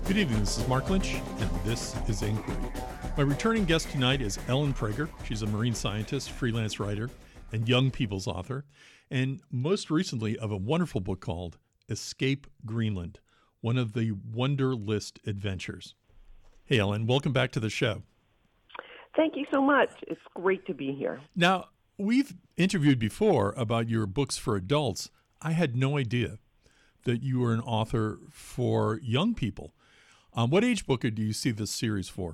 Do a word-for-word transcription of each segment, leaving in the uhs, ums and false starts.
Good evening, this is Mark Lynch, and this is Inquiry. My returning guest tonight is Ellen Prager. She's a marine scientist, freelance writer, and young people's author, and most recently of a wonderful book called Escape Greenland, one of the Wonder List adventures. Hey, Ellen, welcome back to the show. Thank you so much. It's great to be here. Now, we've interviewed before about your books for adults. I had no idea that you were an author for young people. Um, what age book do you see this series for?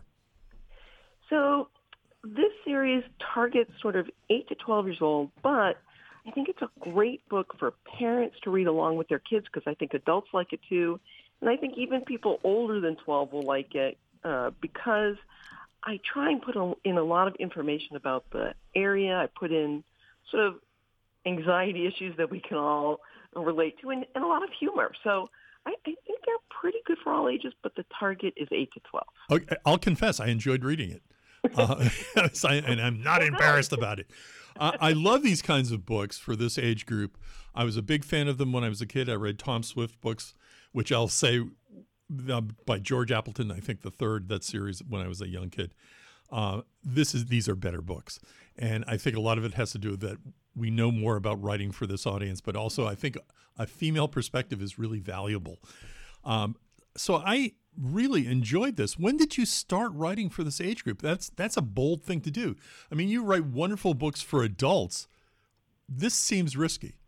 So this series targets sort of eight to twelve years old, but I think it's a great book for parents to read along with their kids because I think adults like it too. And I think even people older than twelve will like it uh, because I try and put in a lot of information about the area. I put in sort of anxiety issues that we can all relate to and, and a lot of humor. So I, I think they're pretty good for all ages, but the target is eight to twelve. Okay, I'll confess, I enjoyed reading it. Uh, and I'm not embarrassed about it. Uh, I love these kinds of books for this age group. I was a big fan of them when I was a kid. I read Tom Swift books, which I'll say uh, by George Appleton, I think the third, that series when I was a young kid. Uh, this is These are better books. And I think a lot of it has to do with that we know more about writing for this audience, but also I think a female perspective is really valuable. Um, so I really enjoyed this. When did you start writing for this age group? That's that's a bold thing to do. I mean, you write wonderful books for adults. This seems risky.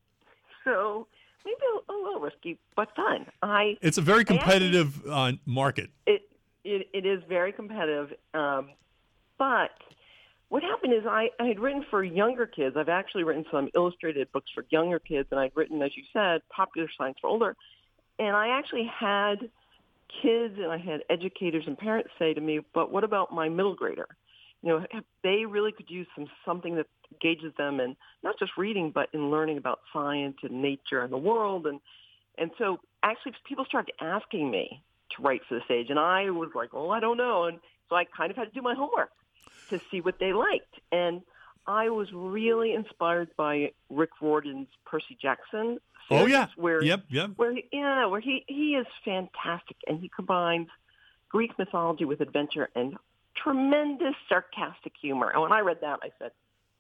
So maybe a, a little risky, but fun. I It's a very competitive uh, market. It, it it is very competitive, um, but what happened is I, I had written for younger kids. I've actually written some illustrated books for younger kids, and I'd written, as you said, popular science for older. And I actually had kids and I had educators and parents say to me, but what about my middle grader? You know, they really could use some something that engages them in not just reading, but in learning about science and nature and the world. And and so actually people started asking me to write for this age. And I was like, oh, I don't know. And so I kind of had to do my homework to see what they liked. And I was really inspired by Rick Riordan's Percy Jackson series. Oh, yeah. Where, yep, yep. Where, he, yeah, where he, he is fantastic. And he combines Greek mythology with adventure and tremendous sarcastic humor. And when I read that, I said,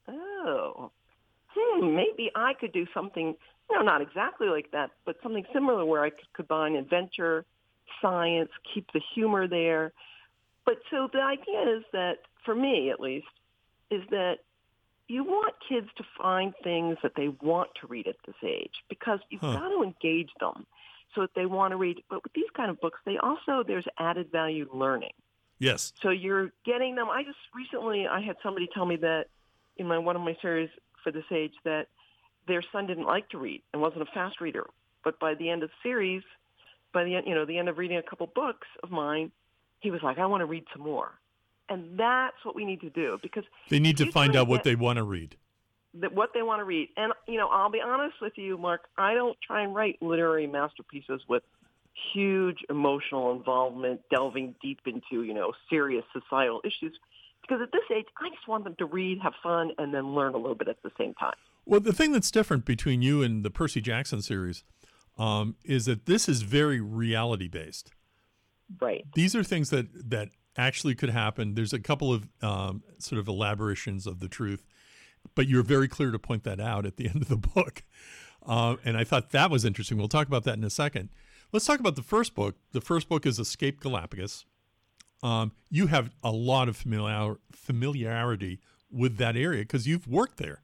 oh, hmm, maybe I could do something, you know, not exactly like that, but something similar where I could combine adventure, science, keep the humor there. But so the idea is that, for me at least, is that you want kids to find things that they want to read at this age because you've huh. got to engage them so that they want to read. But with these kind of books, they also, there's added value learning. Yes. So you're getting them. I just recently, I had somebody tell me that in my one of my series for this age that their son didn't like to read and wasn't a fast reader. But by the end of the series, by the end, you know, the end of reading a couple books of mine, he was like, I want to read some more. And that's what we need to do because they need to find out what they want to read. That what they want to read. And, you know, I'll be honest with you, Mark, I don't try and write literary masterpieces with huge emotional involvement, delving deep into, you know, serious societal issues. Because at this age, I just want them to read, have fun, and then learn a little bit at the same time. Well, the thing that's different between you and the Percy Jackson series um, is that this is very reality-based. Right. These are things that, that actually could happen. There's a couple of um, sort of elaborations of the truth, but you're very clear to point that out at the end of the book. Uh, and I thought that was interesting. We'll talk about that in a second. Let's talk about the first book. The first book is Escape Galapagos. Um, you have a lot of familiar, familiarity with that area because you've worked there.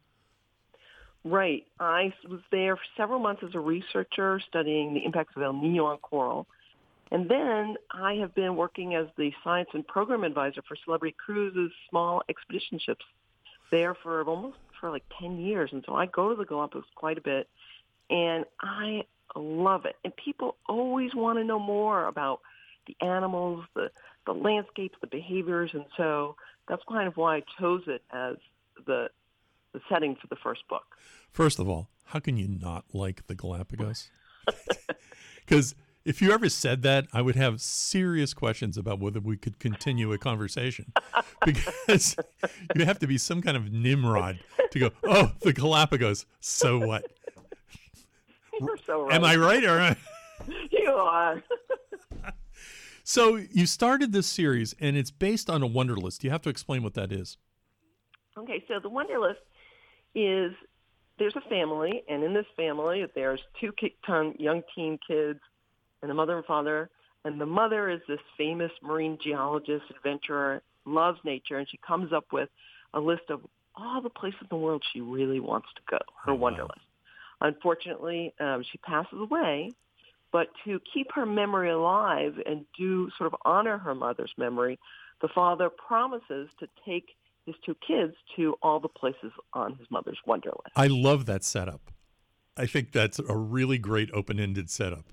Right. I was there for several months as a researcher studying the impacts of El Nino on coral. And then I have been working as the science and program advisor for Celebrity Cruises' small expedition ships there for almost for like ten years. And so I go to the Galapagos quite a bit, and I love it. And people always want to know more about the animals, the, the landscapes, the behaviors. And so that's kind of why I chose it as the the setting for the first book. First of all, how can you not like the Galapagos? Because if you ever said that, I would have serious questions about whether we could continue a conversation. Because you have to be some kind of Nimrod to go, oh, the Galapagos, so what? You're so right. Am I right? Or You are. So you started this series, and it's based on a Wunderlist. You have to explain what that is. Okay, so the Wunderlist is there's a family, and in this family there's two ki- ton- young teen kids and a mother and father. And the mother is this famous marine geologist, adventurer, loves nature, and she comes up with a list of all the places in the world she really wants to go, her Oh, wow. Wunderlist. Unfortunately, um, she passes away, but to keep her memory alive and do sort of honor her mother's memory, the father promises to take his two kids to all the places on his mother's Wunderlist. I love that setup. I think that's a really great open-ended setup.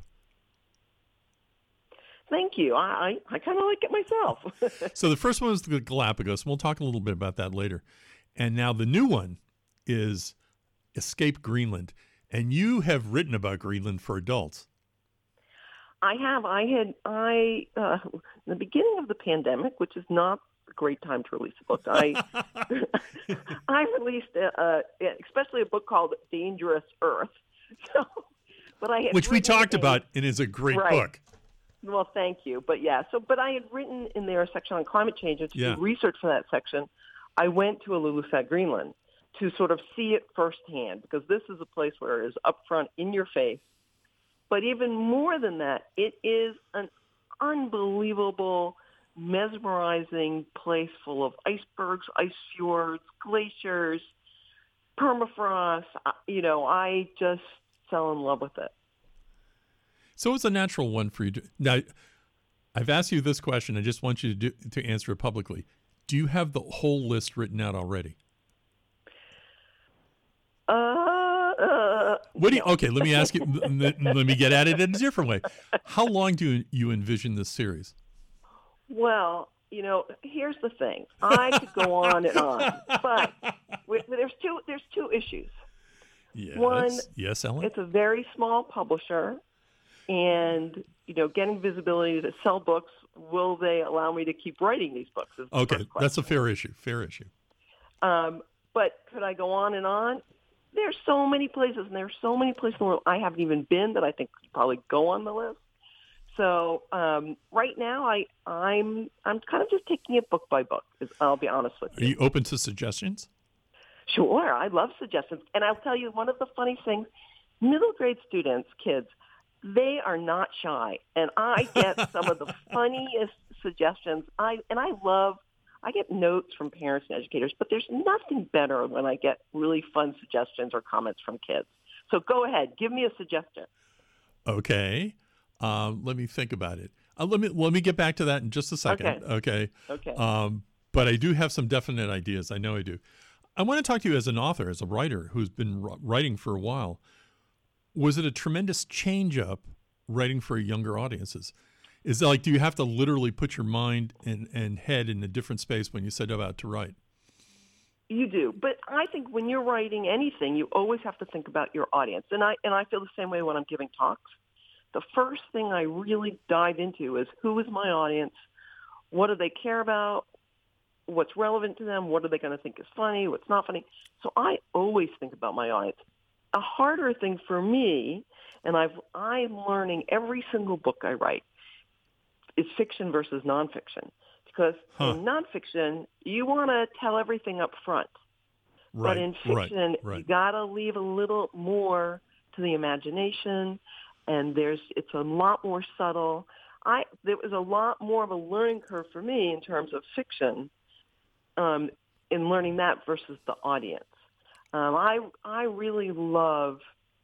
Thank you. I, I, I kind of like it myself. So the first one was the Galapagos, and we'll talk a little bit about that later. And now the new one is Escape Greenland. And you have written about Greenland for adults. I have. I had, I, uh, in the beginning of the pandemic, which is not a great time to release a book, I, I released, a, a, especially a book called Dangerous Earth. So, but I had Which we written talked a- about and is a great Right. book. Well, thank you. But yeah, so, but I had written in there a section on climate change, and to Yeah. do research for that section, I went to Ilulissat, Greenland, to sort of see it firsthand, because this is a place where it is upfront, in your face. But even more than that, it is an unbelievable, mesmerizing place full of icebergs, ice fjords, glaciers, permafrost. Uh, You know, I just fell in love with it. So it's a natural one for you to. Now, I've asked you this question. I just want you to do, to answer it publicly. Do you have the whole list written out already? Uh, uh, What do you, okay, let me ask you. Let let me get at it in a different way. How long do you, you envision this series? Well, you know, here's the thing. I could go on and on, but we- there's two there's two issues. Yes. One, yes, Ellen. It's a very small publisher, and you know, getting visibility to sell books. Will they allow me to keep writing these books? Is the Okay, first that's a question. fair issue. Fair issue. Um, but could I go on and on? There's so many places, and there's so many places in the world I haven't even been that I think could probably go on the list. So um, right now, I, I'm I'm kind of just taking it book by book. is- I'll be honest with Are you. you open to suggestions? Sure, I love suggestions, and I'll tell you one of the funny things: middle grade students, kids, they are not shy, and I get some of the funniest suggestions. I and I love. I get notes from parents and educators, but there's nothing better when I get really fun suggestions or comments from kids. So go ahead, give me a suggestion. Okay. Um, let me think about it. Uh, let me let me get back to that in just a second. Okay. Okay. Okay. Um, but I do have some definite ideas. I know I do. I want to talk to you as an author, as a writer who's been wr- writing for a while. Was it a tremendous change up writing for younger audiences? Is it like, do you have to literally put your mind and, and head in a different space when you set out to write? You do, but I think when you're writing anything, you always have to think about your audience, and I and I feel the same way when I'm giving talks. The first thing I really dive into is who is my audience, what do they care about, what's relevant to them, what are they going to think is funny, what's not funny. So I always think about my audience. A harder thing for me, and I've I'm learning every single book I write, is fiction versus nonfiction. Because Huh. in nonfiction, you want to tell everything up front. Right. But in right, fiction, right. you got to leave a little more to the imagination, and there's it's a lot more subtle. I there was a lot more of a learning curve for me in terms of fiction, um, in learning that versus the audience. Um, I I really love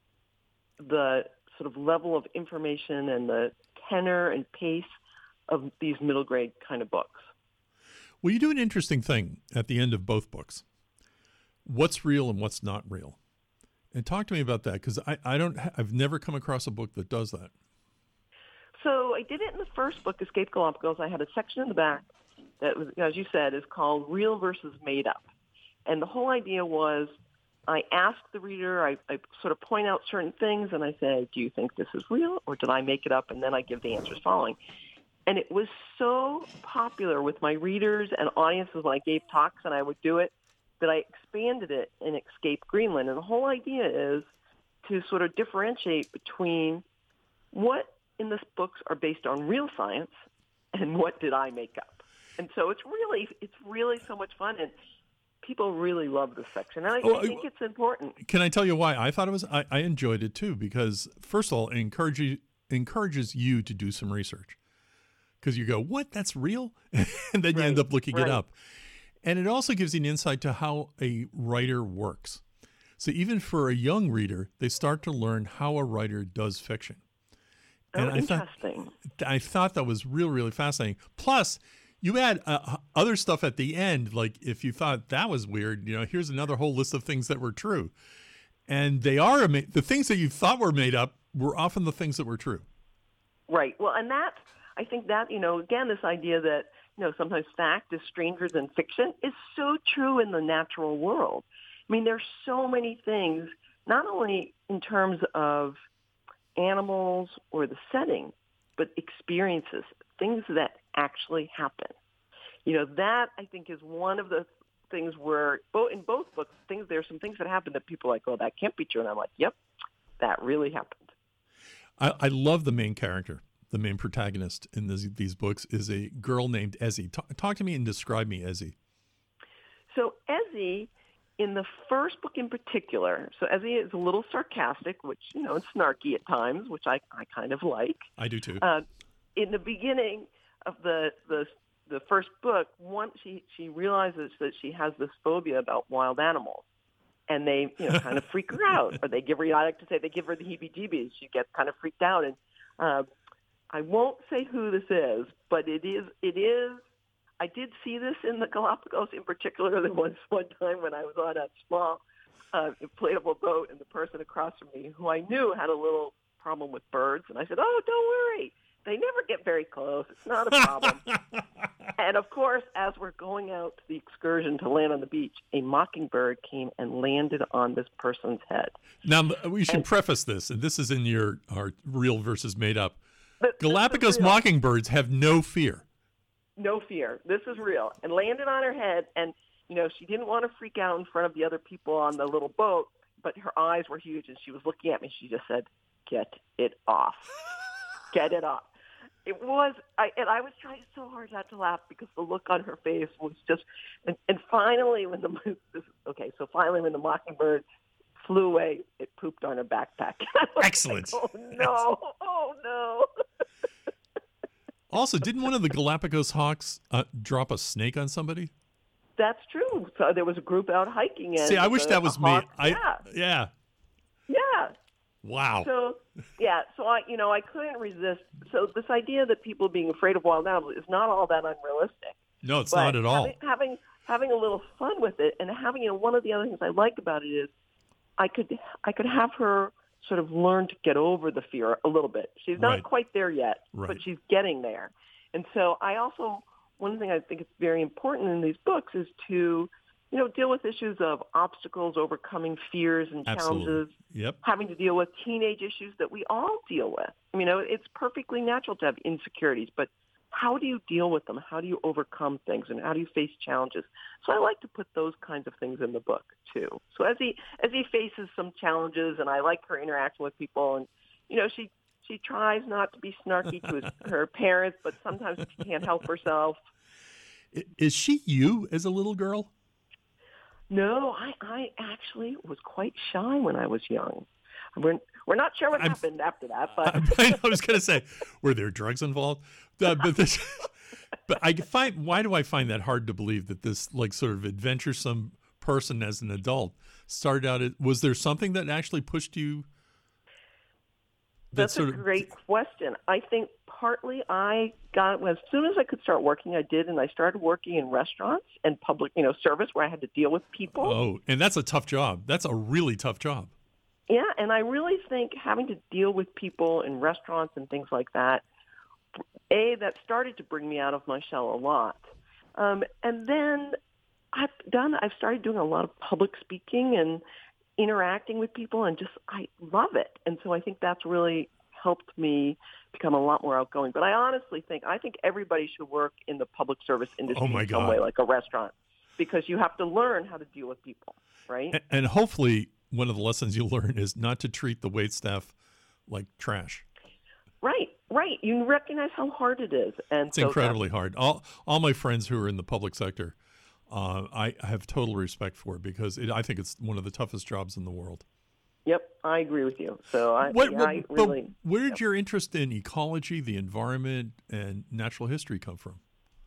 the sort of level of information and the tenor and pace of these middle grade kind of books. Well, you do an interesting thing at the end of both books. What's real and what's not real? And talk to me about that, because I, I don't I've never come across a book that does that. So I did it in the first book, Escape Galapagos. I had a section in the back that was, as you said, is called Real versus Made Up. And the whole idea was I ask the reader, I, I sort of point out certain things, and I say, do you think this is real, or did I make it up? And then I give the answers following. And it was so popular with my readers and audiences when I gave talks and I would do it, that I expanded it in Escape Greenland. And the whole idea is to sort of differentiate between what in the books are based on real science and what did I make up? And so it's really it's really so much fun, and people really love this section, and I, Oh, I think it's important. Can I tell you why I thought it was? I, I enjoyed it too because first of all, it encourages encourages you to do some research because you go, "What? That's real," and then you Right, end up looking right. it up, and it also gives you an insight to how a writer works. So even for a young reader, they start to learn how a writer does fiction. Oh, I thought interesting. I thought that was really really fascinating. Plus. You add uh, other stuff at the end, like if you thought that was weird, you know, here's another whole list of things that were true. And they are, ama- the things that you thought were made up were often the things that were true. Right. Well, and that, I think that, you know, again, this idea that, you know, sometimes fact is stranger than fiction is so true in the natural world. I mean, there's so many things, not only in terms of animals or the setting, but experiences, things that actually happen. You know, that I think is one of the things where both in both books, things there's some things that happen that people are like, oh, that can't be true. And I'm like, yep, that really happened. I, I love the main character. The main protagonist in this, these books is a girl named Ezzy. Talk, talk to me and describe me, Ezzy. So Ezzy, in the first book in particular, so Ezzy is a little sarcastic, which, you know, and snarky at times, which I, I kind of like. I do too. Uh, in the beginning of the, the the first book, one she she realizes that she has this phobia about wild animals, and they you know kind of freak her out, or they give her. I like to say they give her the heebie-jeebies. She gets kind of freaked out, and uh, I won't say who this is, but it is it is. I did see this in the Galapagos in particular. There was one time when I was on a small uh, inflatable boat, and the person across from me, who I knew had a little problem with birds, and I said, "Oh, don't worry. They never get very close. It's not a problem." And, of course, as we're going out to the excursion to land on the beach, a mockingbird came and landed on this person's head. Now, we should And- preface this, and this is in your our real versus made up. But this is Galapagos real. mockingbirds have no fear. No fear. This is real. And landed on her head, and, you know, she didn't want to freak out in front of the other people on the little boat, but her eyes were huge, and she was looking at me. She just said, "Get it off. Get it off." It was, I, and I was trying so hard not to laugh because the look on her face was just, and, and finally when the, this, okay, so finally when the mockingbird flew away, it pooped on her backpack. I was Excellent. like, oh no, oh no. Also, didn't one of the Galapagos hawks uh, drop a snake on somebody? That's true. So there was a group out hiking. And See, I wish the- that was a me. hawk- I, yeah, yeah. yeah. Wow. So, yeah, so I, you know, I couldn't resist. So this idea that people being afraid of wild animals is not all that unrealistic. No, it's But not at all. Having, having having a little fun with it, and having, you know, one of the other things I like about it is I could I could have her sort of learn to get over the fear a little bit. She's not Right. quite there yet, Right. but she's getting there. And so I also, one thing I think is very important in these books is to, you know, deal with issues of obstacles, overcoming fears and Absolutely. challenges, Yep. having to deal with teenage issues that we all deal with. I mean, you know, it's perfectly natural to have insecurities, but how do you deal with them? How do you overcome things, and how do you face challenges? So I like to put those kinds of things in the book too. So as he as he faces some challenges, and I like her interaction with people, and you know, she she tries not to be snarky to his, her parents, but sometimes she can't help herself. I- Is she you as a little girl? No, I, I actually was quite shy when I was young. We're, we're not sure what I'm- happened after that, but I, I was going to say, were there drugs involved? Uh, but this, but I find why do I find that hard to believe that this like sort of adventuresome person as an adult started out? At, was there something that actually pushed you? that that's a sort of- great question. I think partly I got, as soon as I could start working, I did, and I started working in restaurants and public, you know, service where I had to deal with people. Oh, and that's a tough job. That's a really tough job. Yeah, and I really think having to deal with people in restaurants and things like that, A, that started to bring me out of my shell a lot. Um, and then I've done, I've started doing a lot of public speaking and interacting with people, and just, I love it. And so I think that's really helped me become a lot more outgoing. But I honestly think, I think everybody should work in the public service industry Oh, my in some God. way, like a restaurant, because you have to learn how to deal with people, right? And, and hopefully, one of the lessons you learn is not to treat the wait staff like trash. Right, right. You recognize how hard it is, and It's so that, incredibly hard. All all my friends who are in the public sector, uh, I have total respect for it because it, I think it's one of the toughest jobs in the world. yep, I agree with you. So I, What, yeah, what I but really. where did Yep. your interest in ecology, the environment, and natural history come from?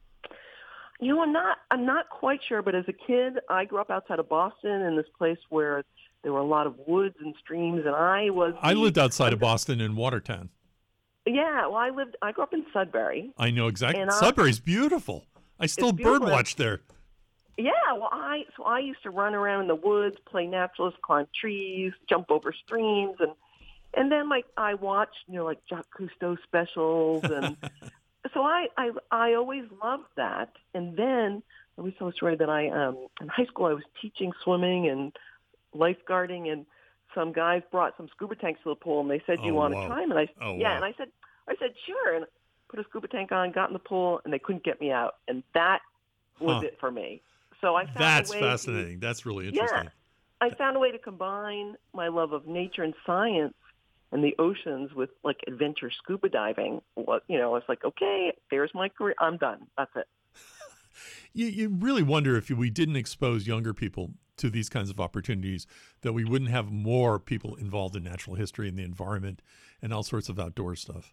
You know, I'm not. I'm not quite sure, but as a kid, I grew up outside of Boston in this place where there were a lot of woods and streams, and I was. I The, lived outside of under, Boston in Watertown. yeah, well, I lived. I grew up in Sudbury, I know exactly. and I. Sudbury's beautiful. I still It's beautiful. birdwatch there. Yeah, well, I so I used to run around in the woods, play naturalist, climb trees, jump over streams, and and then like I watched, you know, like Jacques Cousteau specials, and so I I I always loved that. And then I always tell a story that I um in high school I was teaching swimming and lifeguarding, and some guys brought some scuba tanks to the pool, and they said, "Do you Oh, want wow. to try 'em?" And I Oh, yeah, wow. and I said I said sure, and put a scuba tank on, got in the pool, and they couldn't get me out, and that was Huh. it for me. So I found That's a way fascinating. That's really To, yeah, interesting. I found a way to combine my love of nature and science and the oceans with like adventure scuba diving. What you know, it's like, okay, there's my career. I'm done. That's it. You, you really wonder if we didn't expose younger people to these kinds of opportunities, that we wouldn't have more people involved in natural history and the environment and all sorts of outdoor stuff.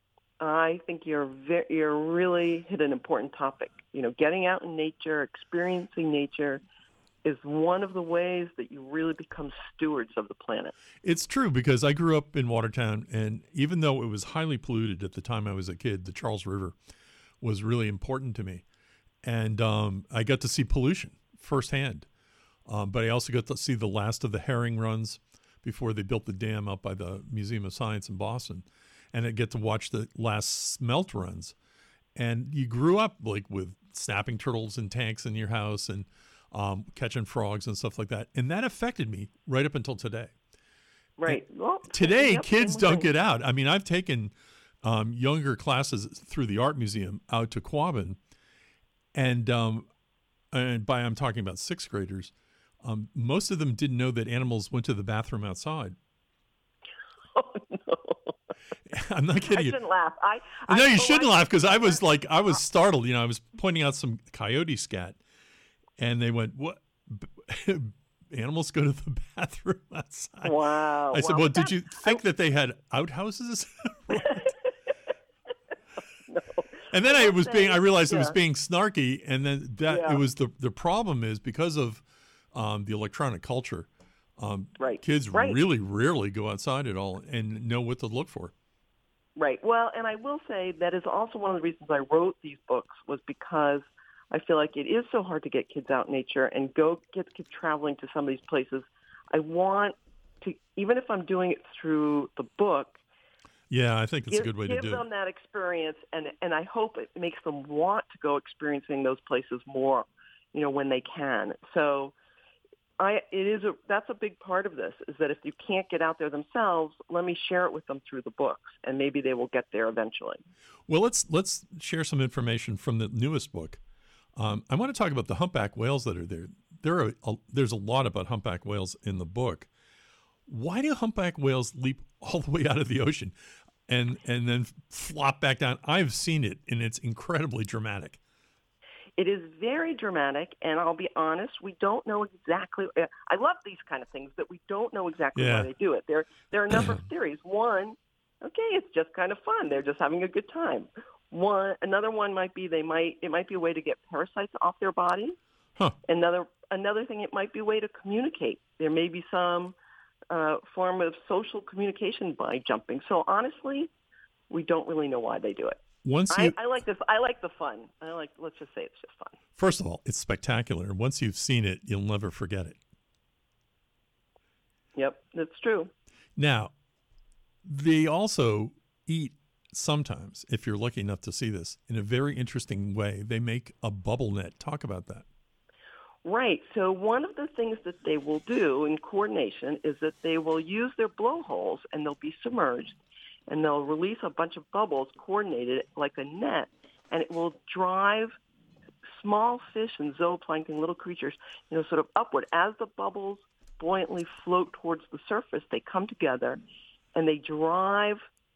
I think you're ve- you're really hit an important topic. You know, getting out in nature, experiencing nature is one of the ways that you really become stewards of the planet. It's true because I grew up in Watertown, and even though it was highly polluted at the time I was a kid, the Charles River was really important to me. And um, I got to see pollution firsthand. Um, but I also got to see the last of the herring runs before they built the dam up by the Museum of Science in Boston. And I get to watch the last smelt runs. And you grew up like with snapping turtles in tanks in your house and um, catching frogs and stuff like that. And that affected me right up until today. Right. Well, Today, yep, kids same don't thing. get out. I mean, I've taken um, younger classes through the art museum out to Quabbin, and um, and by I'm talking about sixth graders, um, most of them didn't know that animals went to the bathroom outside. Oh, no. I'm not I kidding you. shouldn't laugh. I, I No, you oh, shouldn't I- laugh because I was like, I was startled. You know, I was pointing out some coyote scat, and they went, "What? Animals go to the bathroom outside?" Wow. I said, wow. "Well, But did that- you think that they had outhouses?" No. And then I was being, I realized it was Yeah. being snarky, and then that Yeah. it was the the problem is because of um, the electronic culture, um, Right. kids Right. really rarely go outside at all and know what to look for. Right. Well, and I will say that is also one of the reasons I wrote these books was because I feel like it is so hard to get kids out in nature and go get kids traveling to some of these places. I want to, even if I'm doing it through the book, Yeah, I think it's give, a good way to give do them it. that experience, and and I hope it makes them want to go experiencing those places more, you know, when they can. So, I it is a that's a big part of this is that if you can't get out there themselves, let me share it with them through the books, and maybe they will get there eventually. Well, let's let's share some information from the newest book. Um, I want to talk about the humpback whales that are there. There are a, there's a lot about humpback whales in the book. Why do humpback whales leap all the way out of the ocean and and then flop back down? I've seen it, and it's incredibly dramatic. It is very dramatic, and I'll be honest, we don't know exactly. I love these kind of things, but we don't know exactly Yeah. why they do it. There, there are a number of theories. One, okay, it's just kind of fun. They're just having a good time. One, another one might be they might it might be a way to get parasites off their body. Huh. Another another thing, it might be a way to communicate. There may be some uh, form of social communication by jumping. So honestly, we don't really know why they do it. Once I, you, I like this. I like the fun. I like. Let's just say it's just fun. first of all, it's spectacular. Once you've seen it, you'll never forget it. Yep, that's true. Now, they also eat sometimes, if you're lucky enough to see this, in a very interesting way. They make a bubble net. Talk about that. Right. So one of the things that they will do in coordination is that they will use their blowholes and they'll be submerged and they'll release a bunch of bubbles coordinated like a net, and it will drive small fish and zooplankton, little creatures, you know, sort of upward. As the bubbles buoyantly float towards the surface, they come together and they drive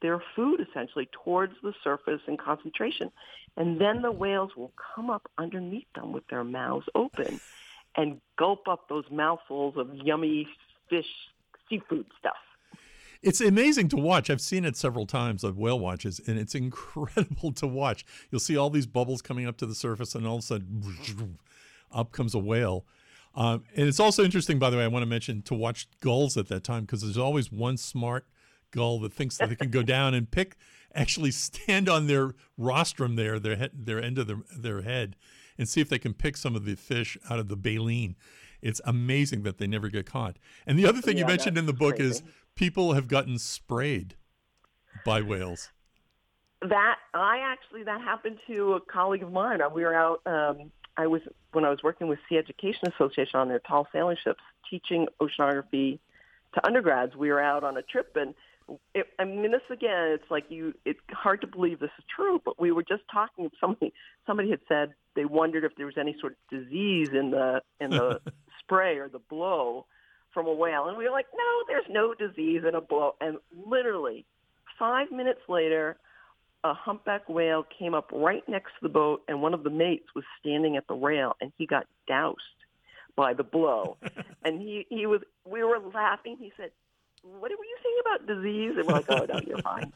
their food essentially towards the surface in concentration. And then the whales will come up underneath them with their mouths open and gulp up those mouthfuls of yummy fish, seafood stuff. It's amazing to watch. I've seen it several times on whale watches, and it's incredible to watch. You'll see all these bubbles coming up to the surface, and all of a sudden, up comes a whale. Um, and it's also interesting, by the way, I want to mention, to watch gulls at that time, because there's always one smart gull that thinks that they can go down and pick, actually stand on their rostrum there, their head, their end of their, their head, and see if they can pick some of the fish out of the baleen. It's amazing that they never get caught. And the other thing Yeah, you mentioned in the book crazy. is people have gotten sprayed by whales. That I actually that happened to a colleague of mine. We were out. Um, I was when I was working with Sea Education Association on their tall sailing ships, teaching oceanography to undergrads. We were out on a trip, and it, I mean, this again, it's like you. It's hard to believe this is true, but we were just talking. Somebody somebody had said they wondered if there was any sort of disease in the in the spray or the blow from a whale, and we were like, no, there's no disease in a blow. And literally, five minutes later, a humpback whale came up right next to the boat, and one of the mates was standing at the rail, and he got doused by the blow. And he, he was, we were laughing. He said, what were you saying about disease? And we're like, oh, no, you're fine.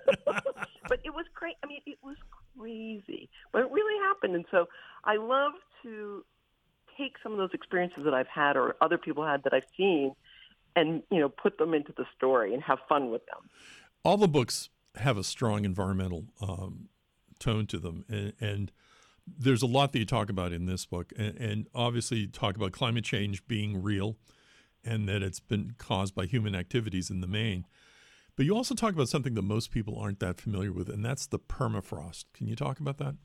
But it was crazy. I mean, it was crazy. But it really happened. And so I love to take some of those experiences that I've had or other people had that I've seen and, you know, put them into the story and have fun with them. All the books have a strong environmental um, tone to them. And, and there's a lot that you talk about in this book. And, and obviously you talk about climate change being real and that it's been caused by human activities in the main. But you also talk about something that most people aren't that familiar with, and that's the permafrost. Can you talk about that?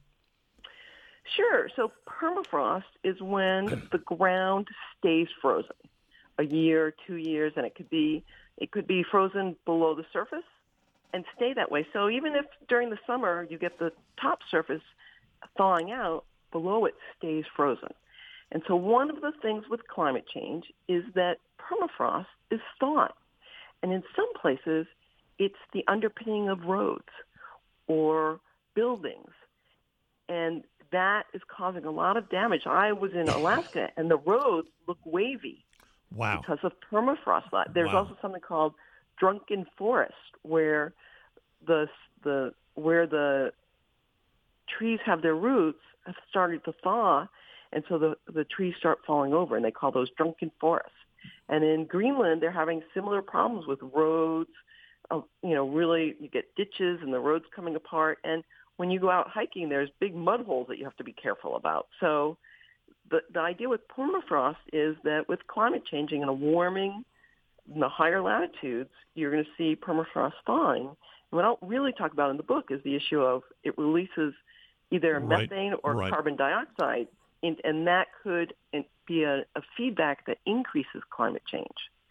Sure. So permafrost is when the ground stays frozen a year, two years, and it could be it could be frozen below the surface and stay that way. So even if during the summer you get the top surface thawing out, below it stays frozen. And so one of the things with climate change is that permafrost is thawing. And in some places, it's the underpinning of roads or buildings. And that is causing a lot of damage. I was in Alaska, and the roads look wavy. Wow. Because of permafrost. There's Wow. also something called drunken forest, where the the where the trees have their roots have started to thaw, and so the the trees start falling over, and they call those drunken forests. And in Greenland, they're having similar problems with roads. Uh, you know, really, you get ditches and the roads coming apart. And when you go out hiking, there's big mud holes that you have to be careful about. So the the idea with permafrost is that with climate changing and a warming in the higher latitudes, you're going to see permafrost thawing. And what I don't really talk about in the book is the issue of it releases either Right, methane or right. carbon dioxide, and, and that could be a, a feedback that increases climate change.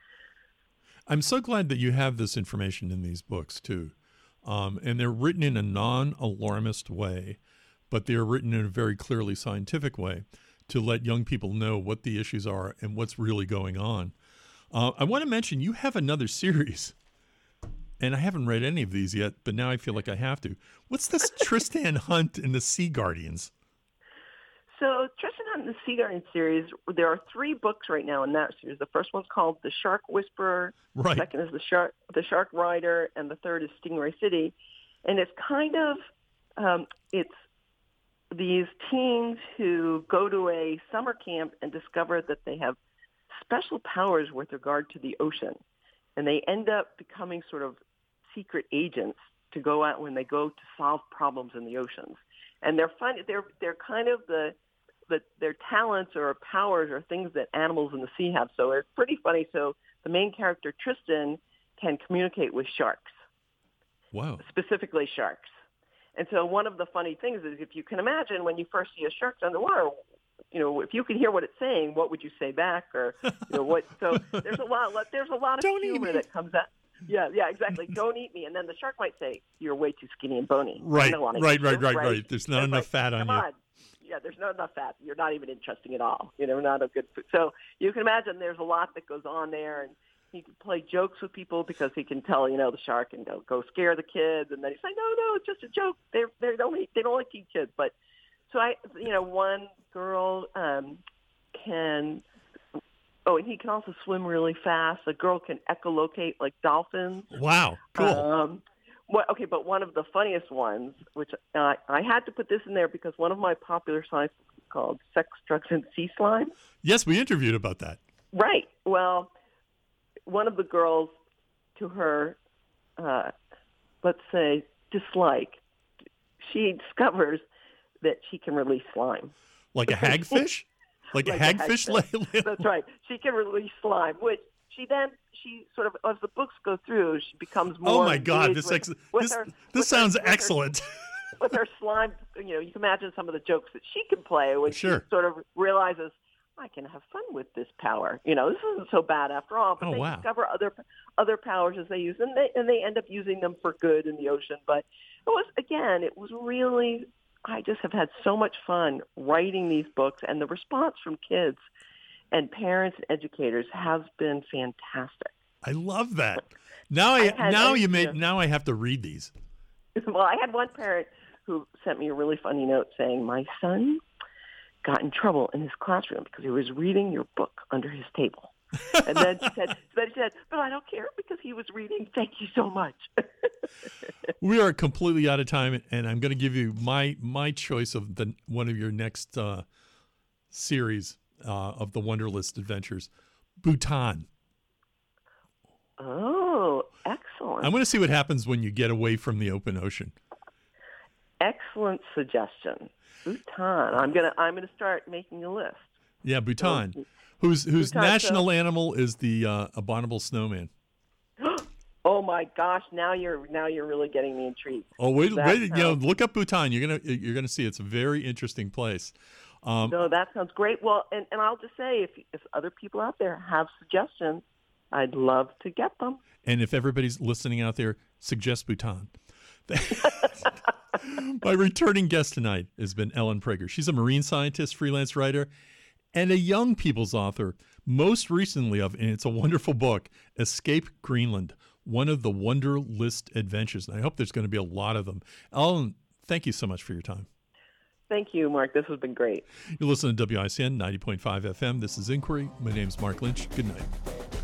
I'm so glad that you have this information in these books, too. Um, and they're written in a non-alarmist way, but they're written in a very clearly scientific way to let young people know what the issues are and what's really going on. Uh, I want to mention you have another series, and I haven't read any of these yet, but now I feel like I have to. What's this Tristan Hunt and the Sea Guardians? So Tristan Hunt and the Sea Guardian series, there are three books right now in that series. The first one's called The Shark Whisperer. Right. The second is The Shark, The Shark Rider, and the third is Stingray City. And it's kind of, um, it's these teens who go to a summer camp and discover that they have special powers with regard to the ocean. And they end up becoming sort of secret agents to go out when they go to solve problems in the oceans. And they're fun, they're they're kind of the the their talents or powers are things that animals in the sea have. So it's pretty funny. So the main character Tristan can communicate with sharks. Wow. Specifically sharks. And so one of the funny things is if you can imagine when you first see a shark underwater, you know, if you can hear what it's saying, what would you say back? Or, you know, what? So there's a lot, there's a lot of Don't eat humor me. that comes out. Yeah, yeah, exactly. Don't eat me. And then the shark might say, you're way too skinny and bony. I Right, don't wanna right, eat right, you, right, right. There's not It's enough like, fat on come you. on. Yeah, there's not enough fat. You're not even interesting at all. You know, not a good food. So you can imagine there's a lot that goes on there. And, he can play jokes with people because he can tell, you know, the shark and go, go scare the kids. And then he's like, no, no, it's just a joke. They're, they don't they don't like to eat kids. But so I, you know, one girl um, can, oh, and he can also swim really fast. A girl can echolocate like dolphins. Wow, cool. Um, Well, okay, but one of the funniest ones, which uh, I had to put this in there because one of my popular science books is called Sex, Drugs, and Sea Slime. Yes, we interviewed about that. Right. Well, one of the girls, to her, uh, let's say, dislike, she discovers that she can release slime. Like a hagfish? Like, Like a a hagfish? hagfish. That's right. She can release slime, which she then, she sort of, as the books go through, she becomes more. Oh my God, this with, ex- with this, her, this sounds her, with excellent. Her, with her slime, you know, you can imagine some of the jokes that she can play when Sure. she sort of realizes, I can have fun with this power. You know, this isn't so bad after all. But Oh, they wow. discover other other powers as they use them, and they, and they end up using them for good in the ocean. But it was, again, it was really, I just have had so much fun writing these books, and the response from kids and parents and educators has been fantastic. I love that. Now I, I had- now I- you made yeah. now I have to read these. Well, I had one parent who sent me a really funny note saying, my son got in trouble in his classroom because he was reading your book under his table. And then she said, then she said, but I don't care because he was reading. Thank you so much. We are completely out of time, and I'm going to give you my my choice of the one of your next uh, series uh, of the Wonderlist Adventures, Bhutan. Oh, excellent. I want to see what happens when you get away from the open ocean. Excellent suggestion. Bhutan. I'm gonna I'm gonna start making a list. Yeah, Bhutan, whose whose Bhutan, national so- animal is the uh, abominable snowman. Oh my gosh! Now you're now you're really getting me intrigued. Oh wait, That wait! You know, sounds- look up Bhutan. You're gonna you're gonna see it's a very interesting place. Um, No, that sounds great. Well, and, and I'll just say, if if other people out there have suggestions, I'd love to get them. And if everybody's listening out there, suggest Bhutan. My returning guest tonight has been Ellen Prager. She's a marine scientist, freelance writer, and a young people's author, most recently of, and it's a wonderful book, Escape Greenland, one of the Wonder List adventures. And I hope there's going to be a lot of them. Ellen, thank you so much for your time. Thank you, Mark. This has been great. You're listening to W I C N ninety point five F M. This is Inquiry. My name's Mark Lynch. Good night.